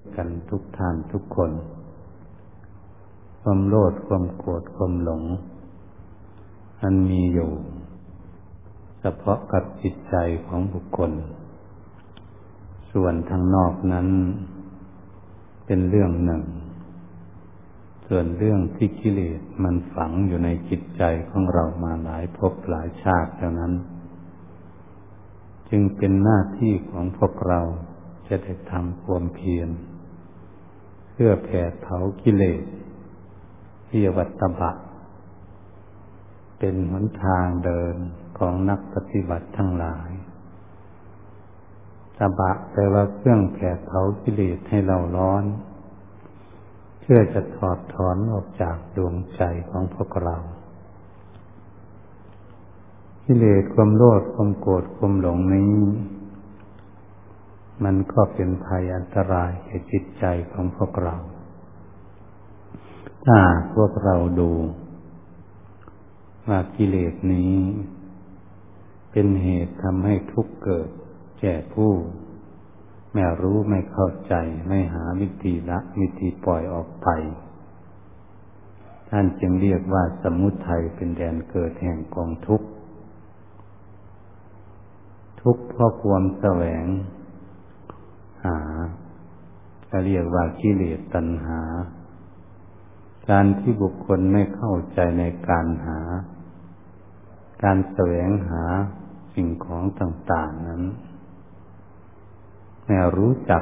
กันทุกท่านทุกคนความโลภความโกรธความหลงมันมีอยู่เฉพาะกับจิตใจของบุคคลส่วนทางนอกนั้นเป็นเรื่องหนึ่งส่วนเรื่องที่กิเลสมันฝังอยู่ในจิตใจของเรามาหลายภพหลายชาติแล้วนั้นจึงเป็นหน้าที่ของพวกเราจะได้ทำความเพียรเพื่อแผดเผากิเลสที่วัตตบะเป็นหนทางเดินของนักปฏิบัติทั้งหลายตบะแปลว่าเครื่องแผดเผากิเลสให้เราร้อนเพื่อจะถอดถอนออกจากดวงใจของพวกเรากิเลสความโลภความโกรธความหลงนี้มันก็เป็นภัยอันตรายแก่จิตใจของพวกเราถ้าพวกเราดูว่ากิเลสนี้เป็นเหตุทำให้ทุกข์เกิดแก่ผู้ไม่รู้ไม่เข้าใจไม่หาวิธีละวิธีปล่อยออกไปท่านจึงเรียกว่าสมุทัยเป็นแดนเกิดแห่งกองทุกข์ทุกข์เพราะความแสวงหาก็เรียกว่ากิเลสตัณหาการที่บุคคลไม่เข้าใจในการหาการแสวงหาสิ่งของต่างๆนั้นไม่รู้จัก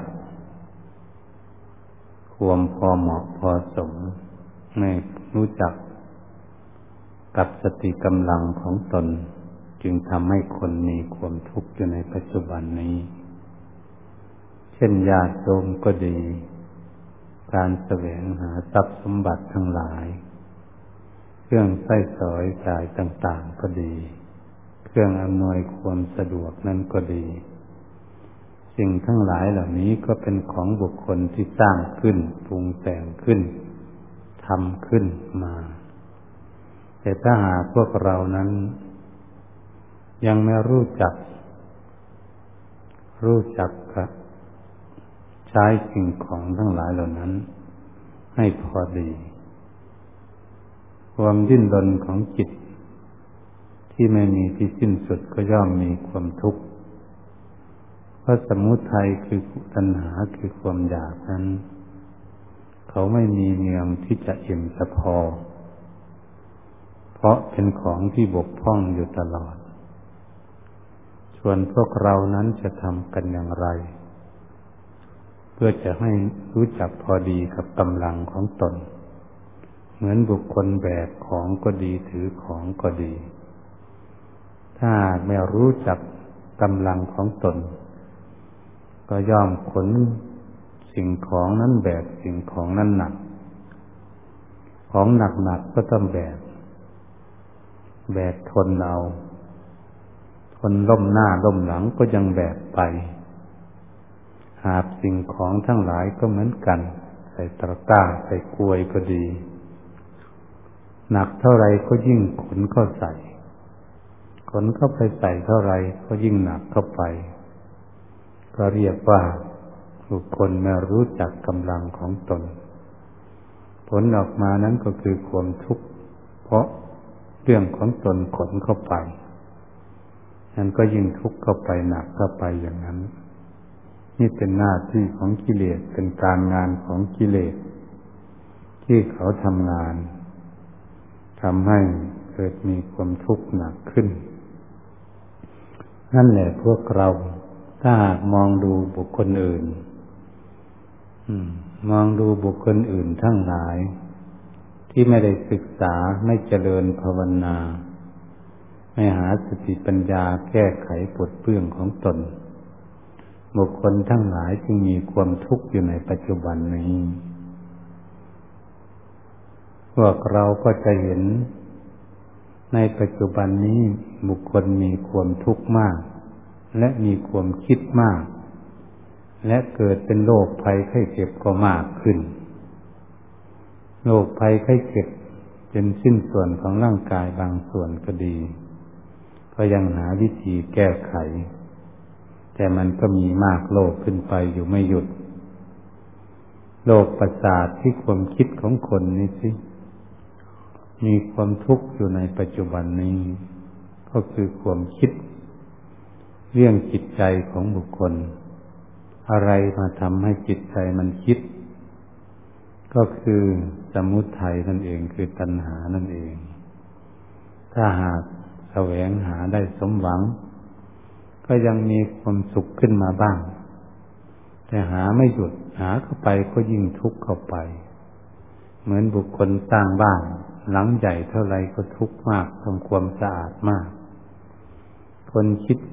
ความพอเหมาะพอสมไม่รู้จักกับสติกำลังของตนจึงทำให้คนมีความทุกข์อยู่ในปัจจุบันนี้เช่นญาติโยมก็ดีการแสวงหาทรัพย์สมบัติทั้งหลายเครื่องใช้สอยจ่ายต่างๆก็ดีเครื่องอำนวยความสะดวกนั้นก็ดีสิ่งทั้งหลายเหล่านี้ก็เป็นของบุคคลที่สร้างขึ้นปรุงแต่งขึ้นทำขึ้นมาแต่ถ้าหากพวกเรานั้นยังไม่รู้จักใช้สิ่งของทั้งหลายเหล่านั้นให้พอดีความดิ้นรนของจิตที่ไม่มีที่สิ้นสุดก็ย่อมมีความทุกข์เพราะสมุทัยคือตัณหาคือความอยากนั้นเขาไม่มีเนืองที่จะอิ่มจะพอเพราะเป็นของที่บกพร่องอยู่ตลอดส่วนพวกเรานั้นจะทำกันอย่างไรเพื่อจะให้รู้จักพอดีกับกำลังของตนเหมือนบุคคลแบกของก็ดีถือของก็ดีถ้าไม่รู้จักกำลังของตนก็ย่อมขนสิ่งของนั้นแบกสิ่งของนั้นหนักของหนักก็ต้องแบกทนเอาทนล้มหน้าล้มหลังก็ยังแบกไปหาบสิ่งของทั้งหลายก็เหมือนกันใส่ตะกร้าใส่กลวยก็ดีหนักเท่าไรก็ยิ่งขนเข้าใส่ขนเข้าไปใส่เท่าไรก็ยิ่งหนักเข้าไปก็เรียกว่าบุคคลไม่รู้จักกำลังของตนผลออกมานั้นก็คือความทุกข์เพราะเรื่องของตนขนเข้าไปนั้นก็ยิ่งทุกข์เข้าไปหนักเข้าไปอย่างนั้นนี่เป็นหน้าที่ของกิเลสเป็นการงานของกิเลสที่เขาทำงานทำให้เกิดมีความทุกข์หนักขึ้นนั่นแหละพวกเราถ้าหากมองดูบุคคลอื่นมองดูบุคคลอื่นทั้งหลายที่ไม่ได้ศึกษาไม่เจริญภาวนาไม่หาสติปัญญาแก้ไขปลดเปลื้องของตนบุคคลทั้งหลายจึงมีความทุกข์อยู่ในปัจจุบันนี้พวกเราก็จะเห็นในปัจจุบันนี้บุคคลมีความทุกข์มากและมีความคิดมากและเกิดเป็นโรคภัยไข้เจ็บก็มากขึ้นโรคภัยไข้เจ็บเป็นสิ้นส่วนของร่างกายบางส่วนก็ดีก็ยังหาวิธีแก้ไขแต่มันก็มีมากโลกขึ้นไปอยู่ไม่หยุดโลกประสาทที่ความคิดของคนนี่สิมีความทุกข์อยู่ในปัจจุบันนี้ก็คือความคิดเรื่องจิตใจของบุคคลอะไรมาทำให้จิตใจมันคิดก็คือสมุทัยนั่นเองคือตัณหานั่นเองถ้าหากแสวงหาได้สมหวังก็ยังมีความสุขขึ้นมาบ้างแต่หาไม่หยุดหาเข้าไปก็ยิ่งทุกข์เข้าไปเหมือนบุคคลสร้างบ้านหลังใหญ่เท่าไรก็ทุกข์มากทำความสะอาดมากคนคิด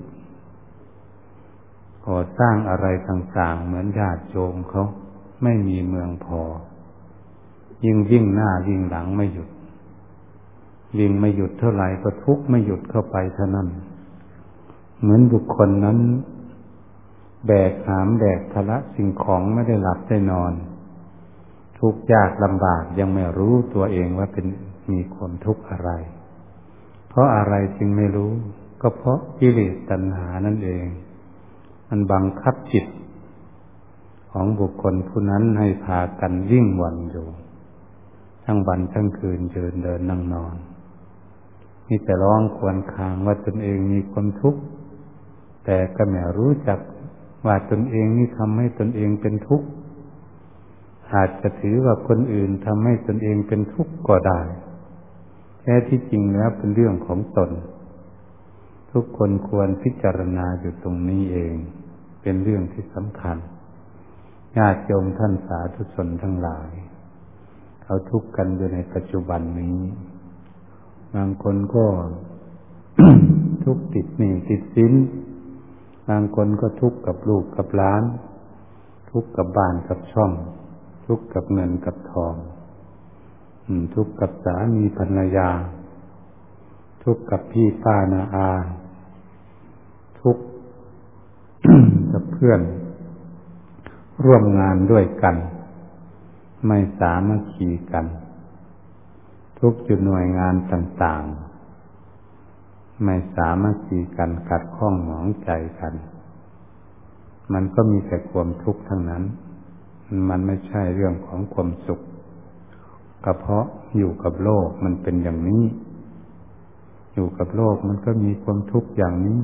ก่อสร้างอะไรต่างๆเหมือนญาติโยมเขาไม่มีเมืองพอยิ่งวิ่งหน้าวิ่งหลังไม่หยุดวิ่งไม่หยุดเท่าไรก็ทุกข์ไม่หยุดเข้าไปเท่านั้นเหมือนบุคคลนั้นแบกหามแบกภาระสิ่งของไม่ได้หลับได้นอนทุกข์ยากลำบากยังไม่รู้ตัวเองว่าเป็นมีความทุกข์อะไรเพราะอะไรจึงไม่รู้ก็เพราะกิเลสตัณหานั่นเองมันบังคับจิตของบุคคลผู้นั้นให้พากันวิ่งวนอยู่ทั้งวันทั้งคืนยืนเดินนั่งนอนมีแต่ร้องครวญครางว่าตนเองมีความทุกข์แต่ก็ไม่รู้จักว่าตนเองนี่ทำให้ตนเองเป็นทุกข์อาจจะถือว่าคนอื่นทำให้ตนเองเป็นทุกข์ก็ได้แท้ที่จริงแล้วเป็นเรื่องของตนทุกคนควรพิจารณาอยู่ตรงนี้เองเป็นเรื่องที่สำคัญญาติโยมท่านสาธุชนทั้งหลายเขาทุกข์กันอยู่ในปัจจุบันนี้บางคนก็ ทุกข์ติดหนี้ติดสินบางคนก็ทุกข์กับลูกกับหลานทุกข์กับบ้านกับช่องทุกข์กับเงินกับทองทุกข์กับสามีภรรยาทุกข์กับพี่ป้าน้าอาทุกข์ กับเพื่อนร่วมงานด้วยกันไม่สามัคคีกันทุกอยู่หน่วยงานต่างๆไม่สามัคคีกันขัดข้องหมองใจกันมันก็มีแต่ความทุกข์ทั้งนั้นมันไม่ใช่เรื่องของความสุขก็เพราะอยู่กับโลกมันเป็นอย่างนี้อยู่กับโลกมันก็มีความทุกข์อย่างนี้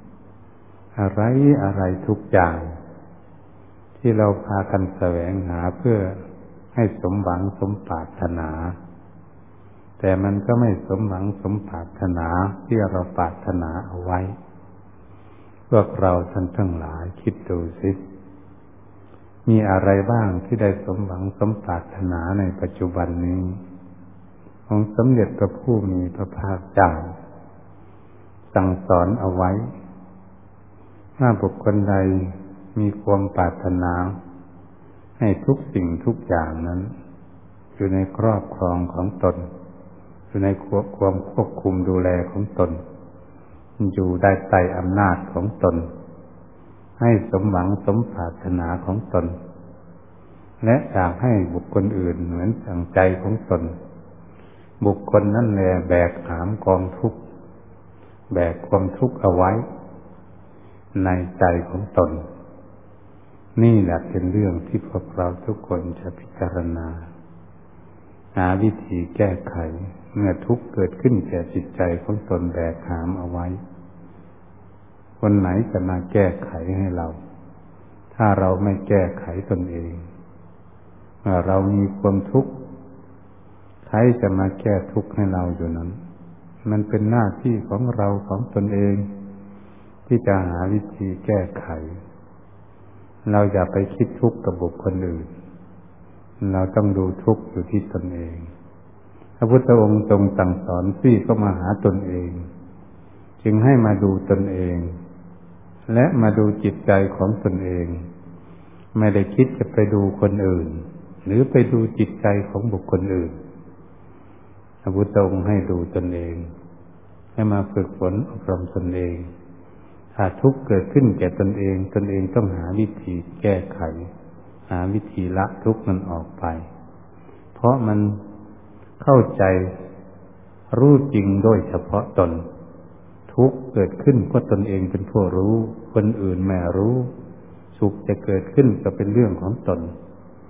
อะไรทุกอย่างที่เราพากันแสวงหาเพื่อให้สมหวังสมปรารถนาแต่มันก็ไม่สมหวังสมปรารถนาที่เราปรารถนาเอาไว้พวกเราท่านทั้งหลายคิดดูสิมีอะไรบ้างที่ได้สมหวังสมปรารถนาในปัจจุบันนี้ของสมเด็จพระผู้มีพระภาคเจ้าสั่งสอนเอาไว้ถ้าบุคคลใดมีความปรารถนาให้ทุกสิ่งทุกอย่างนั้นอยู่ในครอบครองของตนอยู่ในความควบคุมดูแลของตนอยู่ได้ใต้อำนาจของตนให้สมหวังสมปรารถนาของตนและอยากให้บุคคลอื่นเหมือนดั่งใจของตนบุคคลนั่นแหละแบกหามกองทุกข์แบกความทุกข์เอาไว้ในใจของตนนี่แหละเป็นเรื่องที่พวกเราทุกคนจะพิจารณาหาวิธีแก้ไขเมื่อทุกข์เกิดขึ้นแก่จิตใจของตนแบกหามเอาไว้คนไหนจะมาแก้ไขให้เราถ้าเราไม่แก้ไขตนเองเมื่อเรามีความทุกข์ใครจะมาแก้ทุกข์ให้เราอยู่นั้นมันเป็นหน้าที่ของเราของตนเองที่จะหาวิธีแก้ไขเราอย่าไปคิดทุกข์กับบุคคลอื่นเราต้องดูทุกข์อยู่ที่ตนเองพระพุทธองค์ทรงสั่งสอนที่ก็มาหาตนเองจึงให้มาดูตนเองและมาดูจิตใจของตนเองไม่ได้คิดจะไปดูคนอื่นหรือไปดูจิตใจของบุคคลอื่นพระพุทธองค์ให้ดูตนเองให้มาฝึกฝนอบรมตนเองถ้าทุกข์เกิดขึ้นแก่ตนเองตนเองต้องหาวิธีแก้ไขหาวิธีละทุกข์นั้นออกไปเพราะมันเข้าใจรู้จริงโดยเฉพาะตนทุกข์เกิดขึ้นเพราะตนเองเป็นผู้รู้คนอื่นไม่รู้สุขจะเกิดขึ้นก็เป็นเรื่องของตน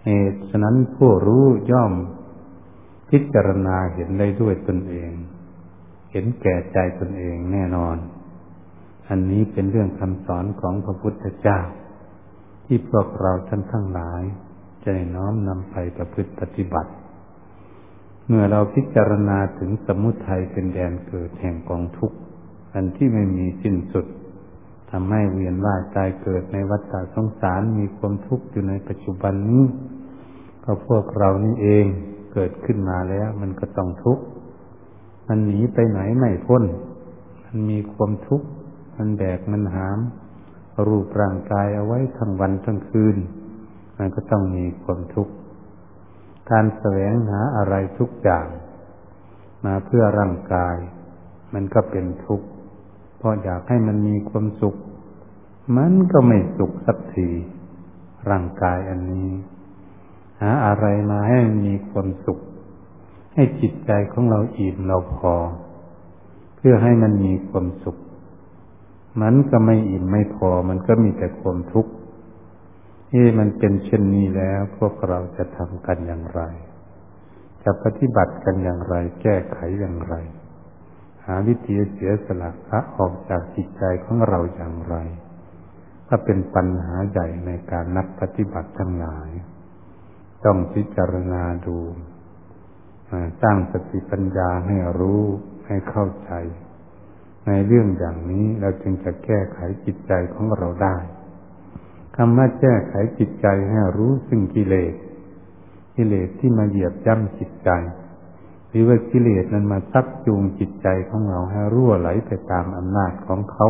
เหตุฉะนั้นผู้รู้ย่อมพิจารณาเห็นได้ด้วยตนเองเห็นแก่ใจตนเองแน่นอนอันนี้เป็นเรื่องคำสอนของพระพุทธเจ้าที่พวกเราท่านทั้งหลายจะน้อมนำไปประพฤติปฏิบัติเมื่อเราพิจารณาถึงสมุทัยเป็นแดนเกิดแห่งกองทุกข์อันที่ไม่มีสิ้นสุดทำให้เวียนว่ายตายเกิดในวัฏสงสารมีความทุกข์อยู่ในปัจจุบันนี้ก็พวกเรานี่เองเกิดขึ้นมาแล้วมันก็ต้องทุกข์มันหนีไปไหนไม่พ้นมันมีความทุกข์มันแบกมันหามรูปร่างกายเอาไว้ทั้งวันทั้งคืนมันก็ต้องมีความทุกข์การแสวงหาอะไรทุกอย่างมาเพื่อร่างกายมันก็เป็นทุกข์เพราะอยากให้มันมีความสุขมันก็ไม่สุขสักทีร่างกายอันนี้หาอะไรมาให้มันมีความสุขให้จิตใจของเราอิ่มเราพอเพื่อให้มันมีความสุขมันก็ไม่อิ่มไม่พอมันก็มีแต่ความทุกข์มันเป็นเช่นนี้แล้วพวกเราจะทำกันอย่างไรจะปฏิบัติกันอย่างไรแก้ไขอย่างไรหาวิธีเสียสละละออกจากจิตใจของเราอย่างไรก็เป็นปัญหาใหญ่ในการนักปฏิบัติทั้งหลายต้องพิจารณาดูสร้างสติปัญญาให้รู้ให้เข้าใจในเรื่องอย่างนี้เราจึงจะแก้ไขจิตใจของเราได้คำว่าแก้ไขจิตใจให้รู้ซึ่งกิเลสที่มาเหยียบย่ำจิตใจหรือว่ากิเลสนั้นมาชักจูงจิตใจของเราให้รั่วไหลไปตามอำนาจของเขา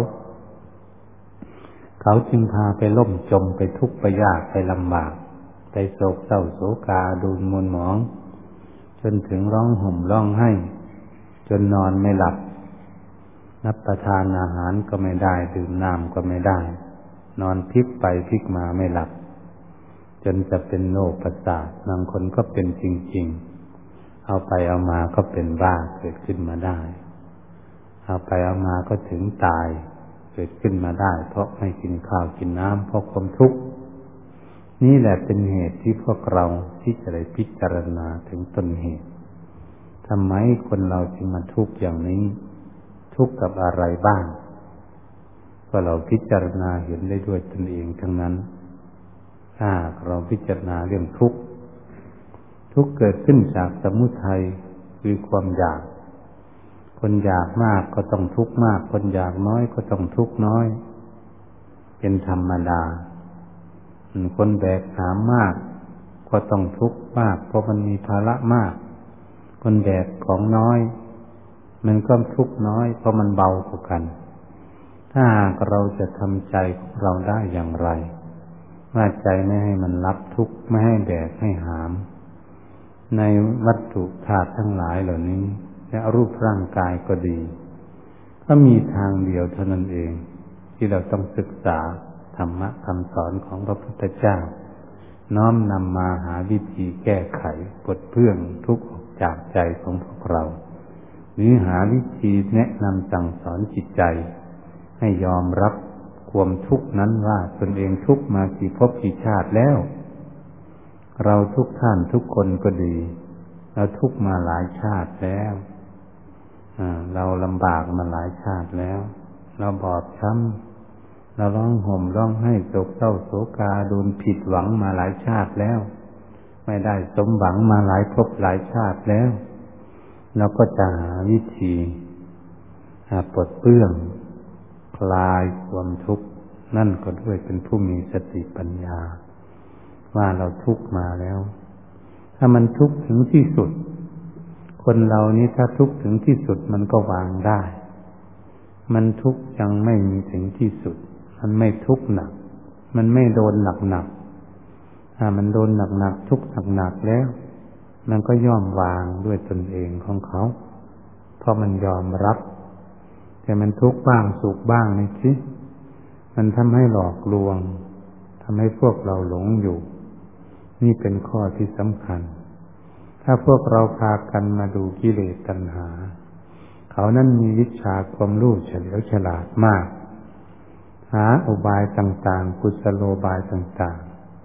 จึงพาไปล่มจมไปทุกข์ไปยากไปลำบากไปโศกเศร้าโศกาดูนมัวหมองจนถึงร้องห่มร้องไห้จนนอนไม่หลับรับประทานอาหารก็ไม่ได้ดื่มน้ำก็ไม่ได้นอนพลิกไปพลิกมาไม่หลับจนจะเป็นโรคประสาทบางคนก็เป็นจริงๆเอาไปเอามาก็เป็นบ้าเกิดขึ้นมาได้เอาไปเอามาก็ถึงตายเกิดขึ้นมาได้เพราะไม่กินข้าวกินน้ำเพราะความทุกข์นี่แหละเป็นเหตุที่พวกเราที่จะได้พิจารณาถึงต้นเหตุทำไมคนเราจึงมาทุกข์อย่างนี้ทุกข์กับอะไรบ้างก็เราพิจารณาเห็นได้ด้วยตนเองทั้งนั้นถ้าเราพิจารณาเรื่องทุกข์เกิดขึ้นจากสมุทัยคือความอยากคนอยากมากก็ต้องทุกข์มากคนอยากน้อยก็ต้องทุกข์น้อยเป็นธรรมดาคนแบกหามมากก็ต้องทุกข์มากเพราะมันมีภาระมากคนแบกของน้อยมันก็ทุกข์น้อยเพราะมันเบากว่ากันถ้าเราจะทำใจของเราได้อย่างไรว่าใจไม่ให้มันรับทุกข์ไม่ให้แบกให้หามในวัตถุธาตุทั้งหลายเหล่านี้และรูปร่างกายก็ดีก็มีทางเดียวเท่านั้นเองที่เราต้องศึกษาธรรมะคำสอนของพระพุทธเจ้าน้อมนำมาหาวิธีแก้ไขปลดเปลื้องทุกข์ออกจากใจของพวกเราหรือหาวิธีแนะนำสั่งสอนจิตใจให้ยอมรับความทุกข์นั้นว่าตนเองทุกข์มากี่ภพกี่ชาติแล้วเราทุกท่านทุกคนก็ดีเราทุกข์มาหลายชาติแล้วเราลำบากมาหลายชาติแล้วเราบอบช้ำเราร้องห่มร้องไห้โศกเศร้าโศกาโดนผิดหวังมาหลายชาติแล้วไม่ได้สมหวังมาหลายภพหลายชาติแล้วเราก็จะหาวิธีปลดเปลื้องคลายความทุกข์นั่นก็ด้วยเป็นผู้มีสติปัญญาว่าเราทุกข์มาแล้วถ้ามันทุกข์ถึงที่สุดคนเรานี้ถ้าทุกข์ถึงที่สุดมันก็วางได้มันทุกข์ยังไม่มีถึงที่สุดมันไม่ทุกข์หนักมันไม่โดนหนักถ้ามันโดนหนักทุกข์หนักแล้วมันก็ย่อมวางด้วยตนเองของเขาเพราะมันยอมรับแต่มันทุกข์บ้างสุขบ้างนี่สิมันทำให้หลอกลวงทำให้พวกเราหลงอยู่นี่เป็นข้อที่สำคัญถ้าพวกเราพากันมาดูกิเลสตัณหาเขานั้นมีวิชาความรู้เฉลียวฉลาดมากหาอุบายต่างๆกุศโลบายต่างๆ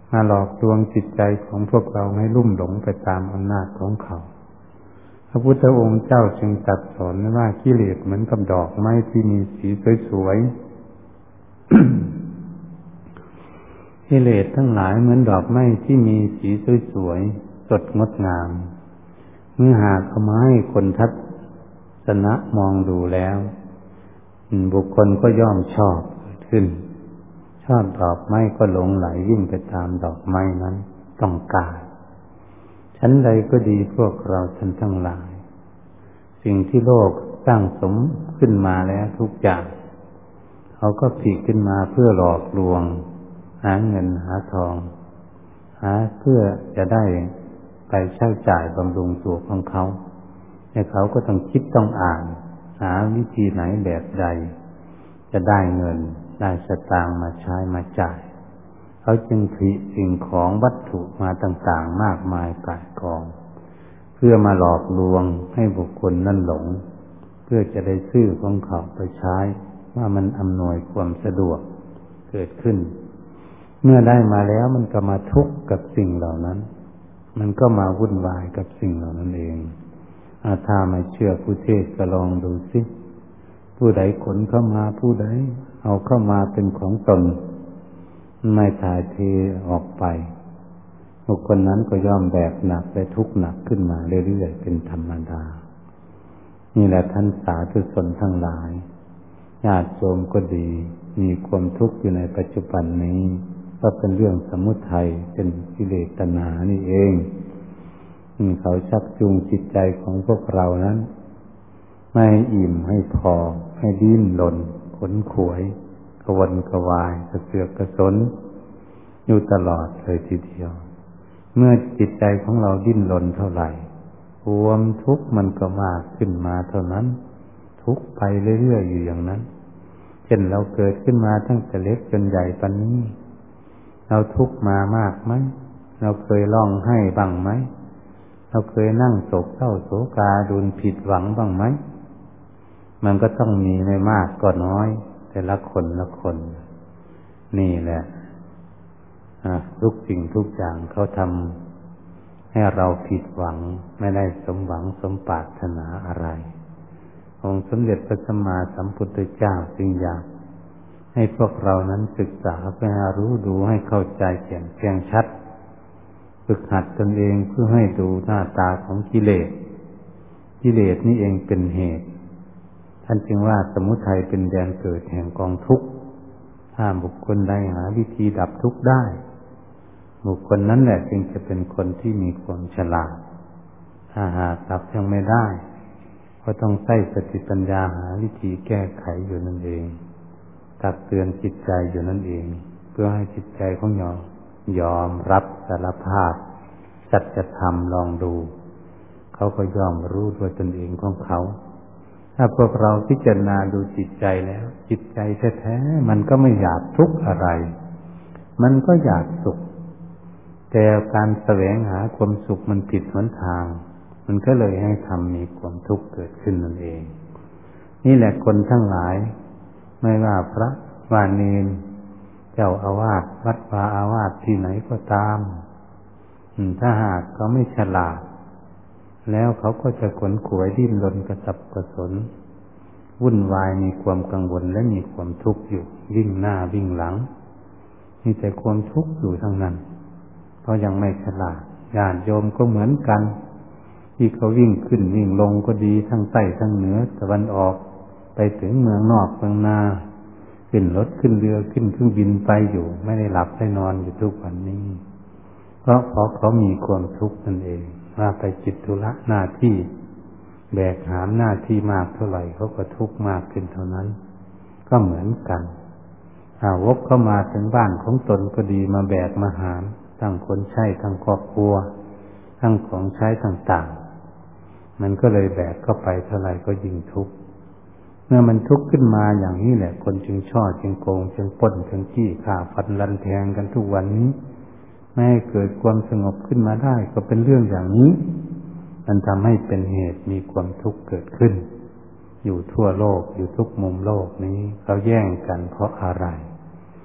มาหลอกลวงจิตใจของพวกเราให้ลุ่มหลงไปตามอำนาจของเขาพระพุทธองค์เจ้าจึงตรัสสอนว่ากิเลสเหมือนกับดอกไม้ที่มีสีสวยๆ กิเลสทั้งหลายเหมือนดอกไม้ที่มีสีสวยๆสดงดงามเมื่อหากเอามาให้คนทัศนะมองดูแล้วบุคคลก็ย่อมชอบขึ้นชอบดอกไม้ก็หลงไหลวิ่งไปตามดอกไม้นั้นต้องการชั้นใดก็ดีพวกเราท่านทั้งหลายสิ่งที่โลกสร้างสมขึ้นมาแล้วทุกอย่างเขาก็ผลิตขึ้นมาเพื่อหลอกลวงหาเงินหาทองหาเพื่อจะได้ไปใช้จ่ายบำรุงตัวของเขาแต่เขาก็ต้องคิดต้องอ่านหาวิธีไหนแบบใดจะได้เงินได้สตางค์มาใช้มาจ่ายเขาจึงผลิตสิ่งของวัตถุมาต่างๆมากมายก่ายกองเพื่อมาหลอกลวงให้บุคคลนั้นหลงเพื่อจะได้ซื้อของเขาไปใช้ว่ามันอำนวยความสะดวกเกิดขึ้นเมื่อได้มาแล้วมันก็มาทุกข์กับสิ่งเหล่านั้นมันก็มาวุ่นวายกับสิ่งเหล่านั้นเองถ้าไม่เชื่อผู้เทศก็ลองดูสิผู้ใดขนเข้ามาผู้ใดเอาเข้ามาเป็นของตนไม่ถ่ายเทออกไปบุคคลนั้นก็ย่อมแบกหนักและทุกข์หนักขึ้นมาเรื่อยๆเป็นธรรมดานี่แหละท่านสาธุชนทั้งหลายญาติโยมก็ดีมีความทุกข์อยู่ในปัจจุบันนี้ก็เป็นเรื่องสมุทัยเป็นกิเลสตัณหานี่เองเขาชักจูงจิตใจของพวกเรานั้นไม่อิ่มให้พอให้ดิ้นรนขนขวยกระวนกระวายกระเสือกกระสนอยู่ตลอดเลยทีเดียวเมื่อจิตใจของเราดิ้นรนเท่าไหร่ความทุกข์มันก็มากขึ้นมาเท่านั้นทุกข์ไปเรื่อยๆอยู่อย่างนั้นเช่นเราเกิดขึ้นมาตั้งแต่เล็กจนใหญ่ปานนี้เราทุกข์มามากไหมเราเคยร้องไห้บ้างไหมเราเคยนั่งโศกเศร้าโศกาดูผิดหวังบ้างไหมมันก็ต้องมีไม่มากก็น้อยแต่ละคนละคนนี่แหละทุกสิ่งทุกอย่างเขาทำให้เราผิดหวังไม่ได้สมหวังสมปรารถนาอะไรองค์สมเด็จพระสัมมาสัมพุทธเจ้าจึงอยากให้พวกเรานั้นศึกษาเพื่อรู้ดูให้เข้าใจแจ่มแจ้งชัดฝึกหัดตนเองเพื่อให้ดูหน้าตาของกิเลสกิเลสนี่เองเป็นเหตุท่านจึงว่าสมุทัยเป็นแดนเกิดแห่งกองทุกข์ถ้าบุคคลใดหาวิธีดับทุกข์ได้บุคคลนั้นแหละจึงจะเป็นคนที่มีความฉลาดถ้าหากดับยังไม่ได้ก็ต้องใช้สติปัญญาหาวิธีแก้ไขอยู่นั่นเองตักเตือนจิตใจอยู่นั่นเองเพื่อให้จิตใจของยอมรับสารภาพสัจธรรมลองดูเขาก็ยอมรู้ด้วยตนเองของเขาถ้าพวกเราพิจารณาดูจิตใจแล้วจิตใจแท้ๆมันก็ไม่อยากทุกข์อะไรมันก็อยากสุขแต่การแสวงหาความสุขมันผิดหนทางมันก็เลยให้ทำมีความทุกข์เกิดขึ้นนั่นเองนี่แหละคนทั้งหลายไม่ว่าพระว่าเณรเจ้าอาวาสวัดวาอาวาสที่ไหนก็ตามถ้าหากเขาไม่ฉลาดแล้วเขาก็จะขนขวยดิ้นรนกระสับกระสนวุ่นวายมีความกังวลและมีความทุกข์อยู่วิ่งหน้าวิ่งหลังมีแต่ความทุกข์อยู่ทั้งนั้นเพราะยังไม่ฉลาดญาติโยมก็เหมือนกันที่เขาวิ่งขึ้นวิ่งลงก็ดีทั้งใต้ทั้งเหนือตะวันออกไปถึงเมืองนอกเมืองนาขึ้นรถขึ้นเรือขึ้นเครื่องบินไปอยู่ไม่ได้หลับได้นอนอยู่ทุกวันนี้เพราะเขามีความทุกข์นั่นเองว่าไปจิตธุระหน้าที่แบกหามหน้าที่มากเท่าไหร่เขาก็ทุกข์มากขึ้นเท่านั้นก็เหมือนกันวกเข้ามาถึงบ้านของตนก็ดีมาแบกมาหามทั้งคนใช้ทั้งครอบครัวทั้งของใช้ต่างๆมันก็เลยแบกเข้าไปเท่าไหร่ก็ยิ่งทุกข์เมื่อมันทุกข์ขึ้นมาอย่างนี้แหละคนจึงช่อจึงโกงจึงปล้นจึงจี้ฆ่าฟันรันแทงกันทุกวันนี้ไม่ให้เกิดความสงบขึ้นมาได้ก็เป็นเรื่องอย่างนี้มันทำให้เป็นเหตุมีความทุกข์เกิดขึ้นอยู่ทั่วโลกอยู่ทุกมุมโลกนี้เขาแย่งกันเพราะอะไร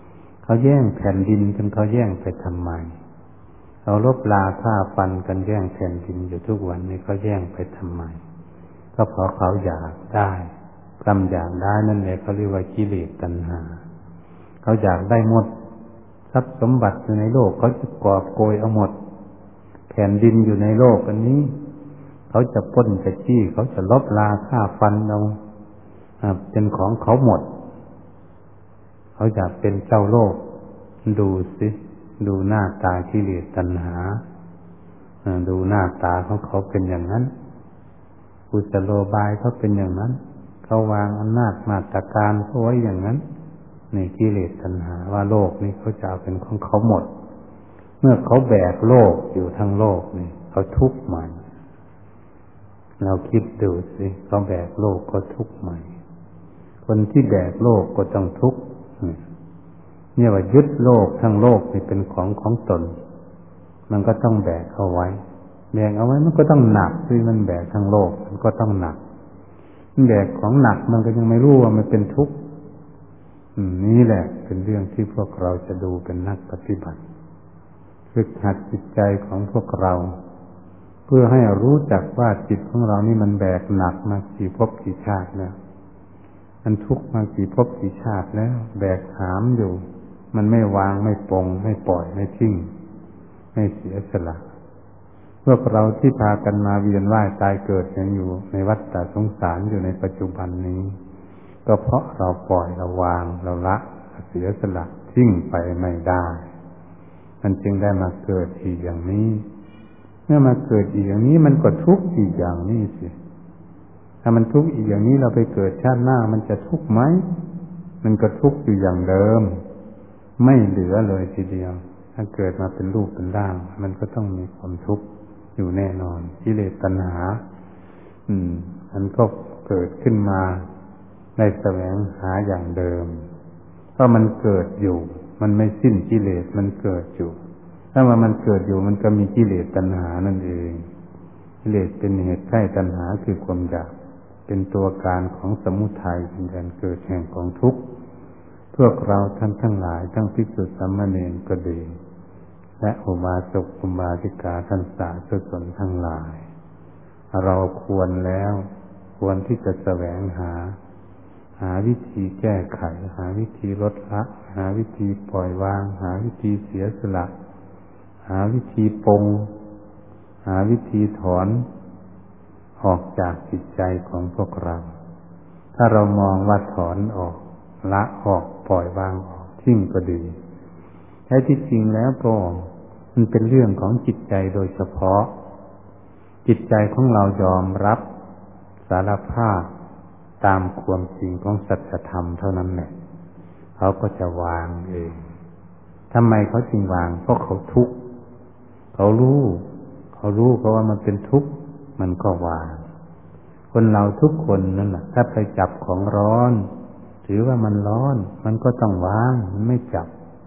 เขาแย่งแผ่นดินกันเขาแย่งไปทำไมเขาลบลาฆ่าฟันกันแย่งแผ่นดินอยู่ทุกวันนี้เขาแย่งไปทำไมก็เพราะเขาอยากได้ความอยากได้นั่นแหละเขาเรียกว่ากิเลสตัณหาเขาอยากได้หมดทรัพย์สมบัติอยู่ในโลกเขาจะกอบโกยเอาหมดแผ่นดินอยู่ในโลกอันนี้เขาจะปล้นจะจี้เขาจะลบลาฆ่าฟันเอาเป็นของเขาหมดเขาอยากเป็นเจ้าโลกดูสิดูหน้าตากิเลสตัณหาดูหน้าตาของเขาเป็นอย่างนั้นกุศโลบายเขาเป็นอย่างนั้นเขาวางอำนาจมาตรการเขาไว้อย่างนั้นในกิเลสตัณหาว่าโลกนี้เขาจะเอาเป็นของเขาหมดเมื่อเขาแบกโลกอยู่ทั้งโลกนี่เขาทุกข์มันเราคิดดูสิเขาแบกโลกก็ทุกข์มันคนที่แบกโลกก็ต้องทุกข์เนี่ยว่ายึดโลกทั้งโลกนี่เป็นของตนมันก็ต้องแบกเอาไว้แบกเอาไว้มันก็ต้องหนักซึ่งมันแบกทั้งโลกมันก็ต้องหนักแบกของหนักมันก็ยังไม่รู้ว่ามันเป็นทุกข์นี่แหละเป็นเรื่องที่พวกเราจะดูเป็นนักปฏิบัติฝึกหัดจิตใจของพวกเราเพื่อให้รู้จักว่าจิตของเรานี่มันแบกหนักมากี่ภพกี่ชาติแล้วมันทุกข์มากี่ภพกี่ชาติแล้วแบกหามอยู่มันไม่วางไม่ปลงไม่ปล่อยไม่ทิ้งไม่เสียสละพวกเราที่พากันมาเวียนว่ายตายเกิดยังอยู่ในวัฏฏะสงสารอยู่ในปัจจุบันนี้ก็เพราะเราปล่อยเราวางเราละเสียสละทิ้งไปไม่ได้มันจึงได้มาเกิดอีกอย่างนี้เมื่อมาเกิดอีกอย่างนี้มันก็ทุกข์อีกอย่างนี้สิถ้ามันทุกข์อีกอย่างนี้เราไปเกิดชาติหน้ามันจะทุกข์ไหมมันก็ทุกข์อยู่อย่างเดิมไม่เหลือเลยทีเดียวถ้าเกิดมาเป็นรูปเป็นร่างมันก็ต้องมีความทุกข์อยู่แน่นอนกิเลสตัณหามันก็เกิดขึ้นมาได้แสวงหาอย่างเดิมเพราะมันเกิดอยู่มันไม่สิ้นกิเลสมันเกิดอยู่ถ้าว่ามันเกิดอยู่มันก็มีกิเลสตัณหานั่นเองกิเลสเป็นเหตุให้ตัณหาคือความอยากเป็นตัวการของสมุทัยเป็นการเกิดแห่งกองทุกข์พวกเราท่านทั้งหลายทั้งภิกษุสามเณรก็ดีและอุบาสกอุบาสิกาท่านสาธุชนทั้งหลายเราควรแล้วควรที่จะแสวงหาวิธีแก้ไขหาวิธีลดละหาวิธีปล่อยวางหาวิธีเสียสละหาวิธีปลงหาวิธีถอนออกจากจิตใจของพวกเราถ้าเรามองว่าถอนออกละออกปล่อยวางออกทิ้งก็ดีแท้ที่จริงแล้วก็มันเป็นเรื่องของจิตใจโดยเฉพาะจิตใจของเรายอมรับสารภาพตามความจริงของสัจธรรมเท่านั้นแหละเขาก็จะวางเองทำไมเขาจึงวางเพราะเขาทุกข์เขารู้เพราะว่ามันเป็นทุกข์มันก็วางคนเราทุกคนนั่นแหละถ้าไปจับของร้อนถือว่ามันร้อนมันก็ต้องวางมันไม่จับ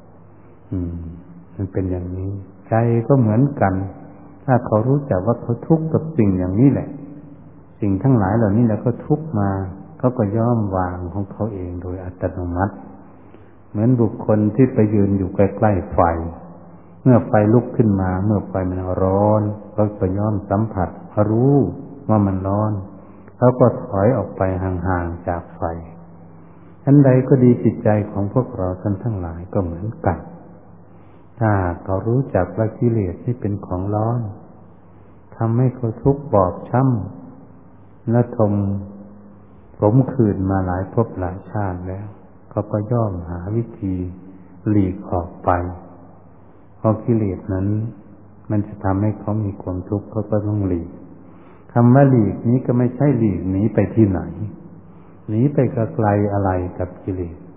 มันเป็นอย่างนี้ใจก็เหมือนกันถ้าเขารู้จักว่าเขาทุกข์กับสิ่งอย่างนี้แหละสิ่งทั้งหลายเหล่านี้แล้วก็ทุกข์มาเขาก็ย่อมวางของเขาเองโดยอัตโนมัติเหมือนบุคคลที่ไปยืนอยู่ใกล้ๆไฟเมื่อไฟลุกขึ้นมาเมื่อไฟมันร้อนเขาก็ย่อมสัมผัสรู้ว่ามันร้อนเขาก็ถอยออกไปห่างๆจากไฟอันใดก็ดีจิตใจของพวกเราท่านทั้งหลายก็เหมือนกันถ้าเขารู้จักว่ากิเลสที่เป็นของร้อนทำให้เขาทุกข์บอบช้ำและทมขมขื่นมาหลายภพหลายชาติแล้วเขาก็ย่อมหาวิธีหลีกออกไปเพราะกิเลสนั้นมันจะทำให้เขามีความทุกข์เขาก็ต้องหลีกคำว่าหลีกนี้ก็ไม่ใช่หลีกหนีไปที่ไหนหนีไปไกลอะไรกับกิเลส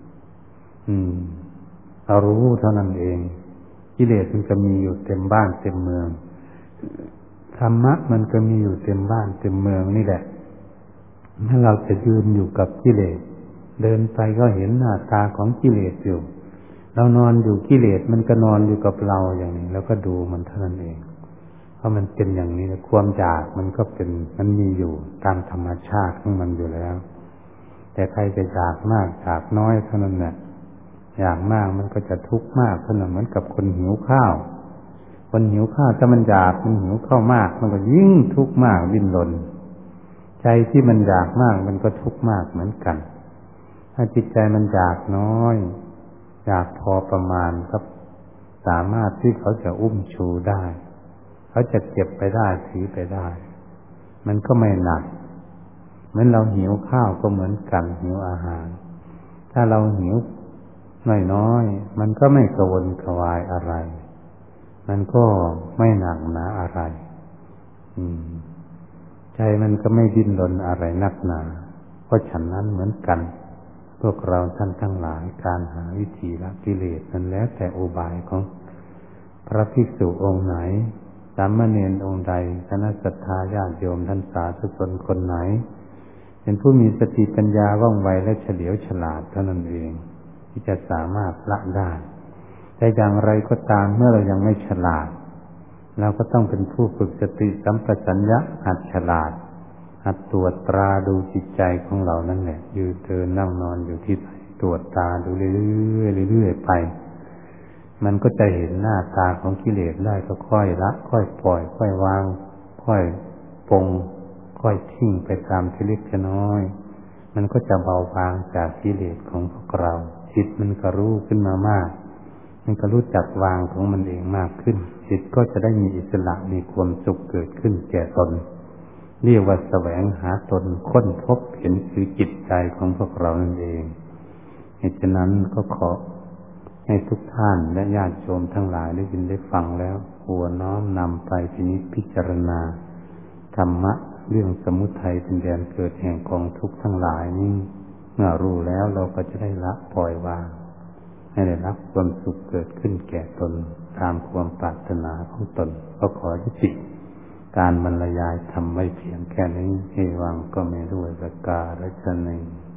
เรารู้เท่านั้นเองกิเลสมันก็มีอยู่เต็มบ้านเต็มเมืองธรรมะมันก็มีอยู่เต็มบ้านเต็มเมืองนี่แหละถ้าเราจะยืนอยู่กับกิเลสเดินไปก็เห็นหน้าตาของกิเลสอยู่เรานอนอยู่กิเลสมันก็นอนอยู่กับเราอย่างนี้แล้วก็ดูมันเท่านั้นเองเพราะมันเป็นอย่างนี้นะความอยากมันก็เป็นมันมีอยู่ตามธรรมชาติของมันอยู่แล้วแต่ใครจะอยากมากอยากน้อยเท่านั้นแหละในอยากมากมันก็จะทุกข์มากเหมือนกับคนหิวข้าวคนหิวข้าวถ้ามันอยากมันหิวข้าวมากมันก็ยิ่งทุกข์มากดิ้นรนใจที่มันอยากมากมันก็ทุกข์มากเหมือนกันถ้าจิตใจมันอยากน้อยอยากพอประมาณครับสามารถที่เขาจะอุ้มชูได้เขาจะเก็บไปได้ถือไปได้มันก็ไม่หนักเหมือนเราหิวข้าวก็เหมือนกันหิวอาหารถ้าเราหิวน้อยๆมันก็ไม่กระวนกระวายอะไรมันก็ไม่หนักหนาอะไรใจมันก็ไม่ดิ้นรนอะไรนักหนาเพราะฉะนั้นเหมือนกันพวกเราท่านทั้งหลายการหาวิธีละกิเลสนั้นแล้วแต่อุบายของพระภิกษุองค์ไหนสามเณรองค์ใดคณะศรัทธาญาติโยมท่านสาธุชนคนไหนเป็นผู้มีสติปัญญาว่องไวและเฉลียวฉลาดเท่านั้นเองที่จะสามารถละได้แต่อย่างไรก็ตามเมื่อเรายังไม่ฉลาดเราก็ต้องเป็นผู้ฝึกสติสัมปชัญญะหัดฉลาดหัดตรวจตราดูจิตใจของเรานั่นแหละยืนเดินนั่งนอนอยู่ที่ไหนตรวจตาดูเรื่อยๆเรื่อยๆไปมันก็จะเห็นหน้าตาของกิเลสได้ก็ค่อยละค่อยปล่อยค่อยวางค่อยปรงค่อยทิ้งไปตามทีเล็กทีน้อยมันก็จะเบาบางจากกิเลสของพวกเราจิตมันก็รู้ขึ้นมามากมันก็รู้จักวางของมันเองมากขึ้นจิตก็จะได้มีอิสระมีความสุขเกิดขึ้นแก่ตนเรียกว่าแสวงหาตนค้นพบเห็นคือจิตใจของพวกเรานั่นเองเหตุฉะนั้นก็ขอให้ทุกท่านและญาติโยมทั้งหลายได้ยินได้ฟังแล้วควรน้อมนำไปพิจารณาธรรมะเรื่องสมุทัยเป็นแดนเกิดแห่งกองทุกข์ทั้งหลายนี้เมื่อรู้แล้วเราก็จะได้ละปล่อยวางให้ได้รับความสุขเกิดขึ้นแก่ตนตามความปรารถนาของตนก็ขอยุติการบรรยายทำไว้เพียงแค่นี้เอวังก็ไม่ด้วยประการฉะนั้น